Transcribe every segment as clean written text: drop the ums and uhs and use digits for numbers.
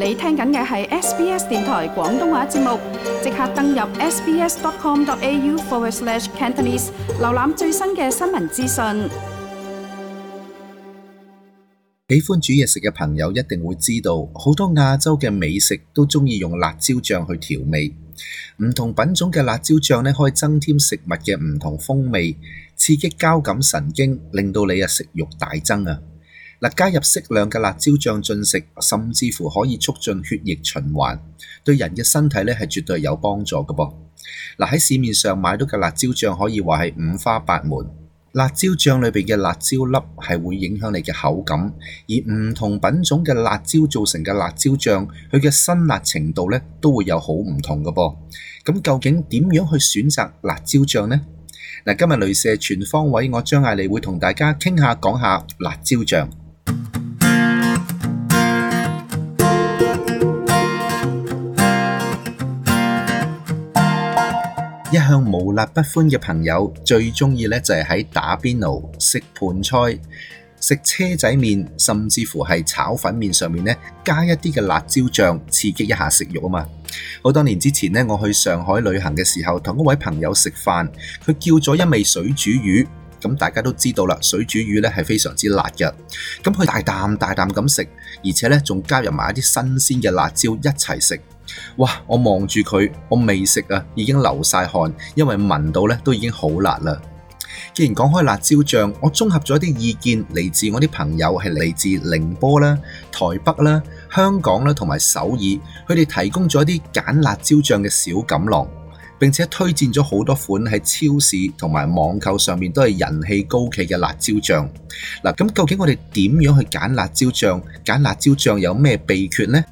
你聽緊嘅係 SBS 電台廣東話節目，即刻登入 sbs.com.au/Cantonese 瀏覽最新嘅新聞資訊。 喜歡煮嘢食嘅朋友一定會知道，好多亞洲嘅美食都中意用辣椒醬去調味。唔同品種嘅辣椒醬咧，可以增添食物嘅唔同風味，刺激交感神經，令到你食慾大增啊！加入適量嘅辣椒醬進食，甚至乎可以促進血液循環，對人嘅身體咧係絕對有幫助嘅噃。喺市面上買到嘅辣椒醬可以話係五花八門。辣椒醬裏邊嘅辣椒粒係會影響你嘅口感，而唔同品種嘅辣椒做成嘅辣椒醬，佢嘅辛辣程度咧都會有好唔同嘅噃。咁究竟點樣去選擇辣椒醬呢？今日雷射全方位，我張艾利會同大家傾下講下辣椒醬。一向無辣不歡嘅朋友最中意咧就係喺打邊爐、食盤菜、食車仔麵，甚至乎係炒粉麵上面咧加一啲嘅辣椒醬，刺激一下食慾啊嘛！好多年之前咧，我去上海旅行嘅時候，同一位朋友食飯，佢叫咗一味水煮魚。咁大家都知道啦，水煮魚咧係非常之辣嘅。咁佢大啖大啖咁食，而且咧仲加入埋一啲新鮮嘅辣椒一齊食。哇！我望住佢，我未食啊，已經流晒汗，因為聞到咧都已經好辣啦。既然講開辣椒醬，我綜合咗一啲意見，嚟自我啲朋友係嚟自寧波啦、台北啦、香港啦同埋首爾，佢哋提供咗一啲揀辣椒醬嘅小錦囊，並且推薦咗好多款喺超市同埋網購上面都係人氣高企嘅辣椒醬。咁究竟我哋點樣去揀辣椒醬？揀辣椒醬有咩秘訣呢？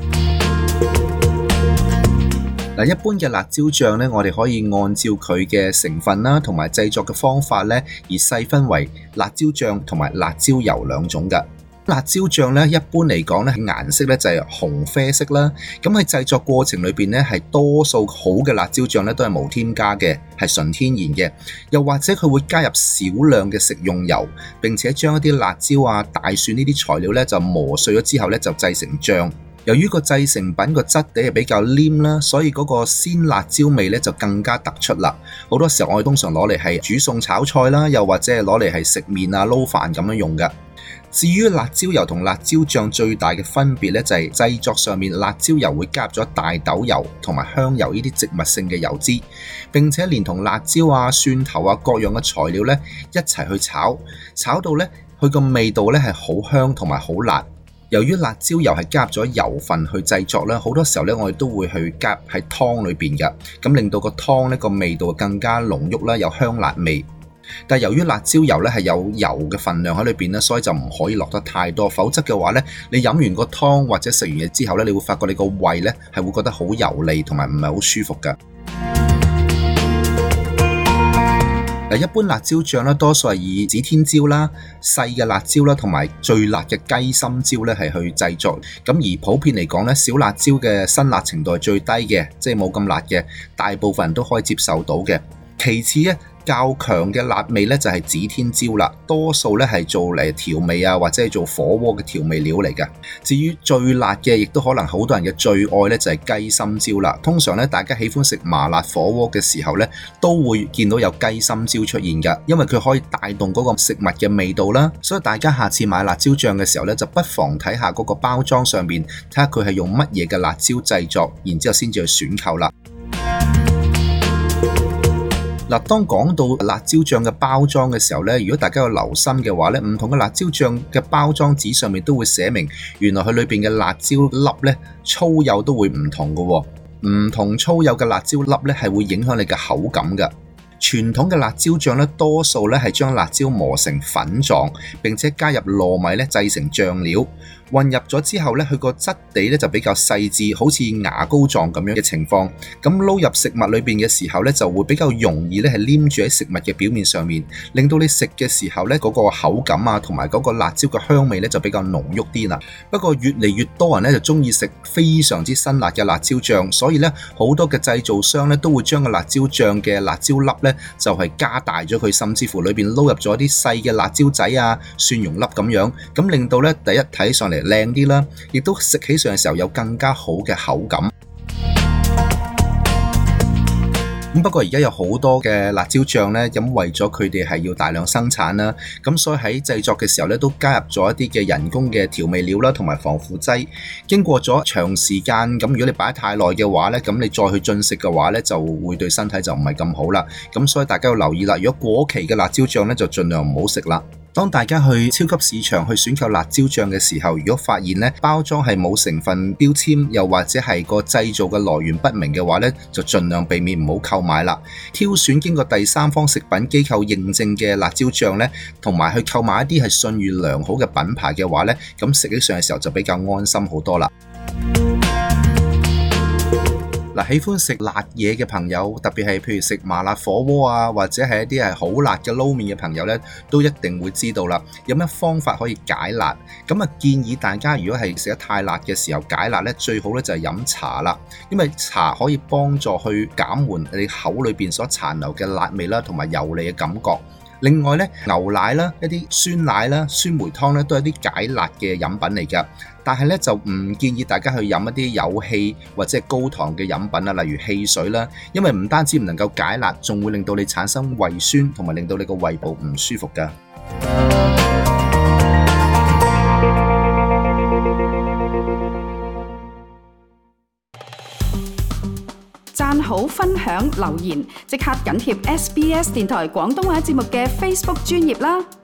一般嘅辣椒醬咧，我哋可以按照佢嘅成分啦，同埋製作嘅方法咧，而細分為辣椒醬同埋辣椒油兩種㗎。辣椒醬咧，一般嚟講咧，顏色咧就係紅啡色啦。咁喺製作過程裏邊咧，係多數好嘅辣椒醬咧都係無添加嘅，係純天然嘅。又或者佢會加入少量嘅食用油，並且將一啲辣椒啊、大蒜呢啲材料咧就磨碎咗之後咧就製成醬。由於個製成品個質地係比較黏啦，所以嗰個鮮辣椒味咧就更加突出啦。好多時候我哋通常攞嚟係煮餸炒菜啦，又或者係攞嚟係食麵啊、撈飯咁樣用㗎。至於辣椒油同辣椒醬最大嘅分別咧，就係製作上面，辣椒油會加入咗大豆油同埋香油呢啲植物性嘅油脂，並且連同辣椒啊、蒜頭啊各樣嘅材料咧一齊去炒到咧佢個味道咧係好香同埋好辣。由於辣椒油係加入咗油份去製作咧，好多時候咧我哋都會去加喺湯裏邊嘅，咁令到個湯呢個味道更加濃郁啦，有香辣味。但係由於辣椒油咧係有油嘅份量喺裏邊咧，所以就唔可以落得太多，否則嘅話咧，你飲完個湯或者食完嘢之後咧，你會發覺你個胃咧係會覺得好油膩同埋唔係好舒服㗎。一般辣椒醬咧，多數係以指天椒啦、細嘅辣椒啦，同埋最辣嘅雞心椒咧係去製作。咁而普遍嚟講咧，小辣椒嘅辛辣程度係最低嘅，即係冇咁辣嘅，大部分人都可以接受到嘅。其次咧，較強嘅辣味咧就係指天椒啦，多數咧係做嚟調味啊，或者係做火鍋嘅調味料嚟嘅。至於最辣嘅，亦都可能好多人嘅最愛咧就係雞心椒啦。通常咧，大家喜歡食麻辣火鍋嘅時候咧，都會見到有雞心椒出現㗎，因為佢可以帶動嗰個食物嘅味道啦。所以大家下次買辣椒醬嘅時候咧，就不妨睇下嗰個包裝上面，睇下佢係用乜嘢嘅辣椒製作，然之後先至去選購啦。當講到辣椒醬嘅包裝嘅時候咧，如果大家有留心嘅話咧，唔同嘅辣椒醬嘅包裝紙上面都會寫明，原來佢裏邊嘅辣椒粒咧粗幼都會唔同嘅喎，唔同粗幼嘅辣椒粒咧係會影響你嘅口感嘅。傳統嘅辣椒醬咧，多數咧係將辣椒磨成粉狀，並且加入糯米咧製成醬料，混入咗之後咧，佢個質地咧就比較細緻，好似牙膏狀咁樣嘅情況。咁撈入食物裏邊嘅時候咧，就會比較容易咧係黏住喺食物嘅表面上面，令到你食嘅時候咧嗰個口感啊，同埋嗰個辣椒嘅香味咧就比較濃郁啲啦。不過越嚟越多人咧就中意食非常之辛辣嘅辣椒醬，所以咧好多嘅製造商咧都會將個辣椒醬嘅辣椒粒咧呢，就係加大咗佢，甚至乎裏邊撈入咗啲細嘅辣椒仔啊、蒜蓉粒咁樣，咁令到呢第一睇上嚟靚啲啦，亦都食起上嘅時候有更加好嘅口感。不過而家有好多嘅辣椒醬呢，咁為咗佢哋係要大量生產啦，咁所以喺製作嘅時候呢，都加入咗一啲嘅人工嘅調味料啦，同埋防腐劑。經過咗長時間，咁如果你擺得太耐嘅話呢，咁你再去進食嘅話呢，就會對身體就唔係咁好啦。咁所以大家要留意啦，如果過期嘅辣椒醬呢，就盡量唔好食啦。當大家去超級市場去選購辣椒醬嘅時候，如果發現呢包裝係冇成分標籤，又或者係個製造嘅來源不明嘅話呢，就盡量避免唔好購買啦。挑選經過第三方食品機構認證嘅辣椒醬呢，同埋去購買一啲係信譽良好嘅品牌嘅話呢，咁食起上嘅時候就比較安心好多啦。喜歡食辣嘢嘅朋友，特別係譬如食麻辣火鍋啊，或者係一啲係好辣嘅撈麵嘅朋友呢，都一定會知道啦。有咩方法可以解辣？咁建議大家如果係食得太辣嘅時候解辣呢，最好呢就係飲茶啦，因為茶可以幫助去減緩你口裏邊所殘留嘅辣味啦，同埋油膩嘅感覺。另外呢，牛奶啦、一啲酸奶啦、酸梅湯呢，都係一啲解辣嘅飲品嚟㗎。但係呢，就唔建議大家去飲一啲有氣或者係高糖嘅飲品啊，例如汽水啦，因為唔單止唔能夠解辣，仲會令到你產生胃酸，同埋令到你個胃部唔舒服㗎。 讚好、分享、留言，即刻緊貼SBS 電台廣東話節目嘅 Facebook 專頁啦！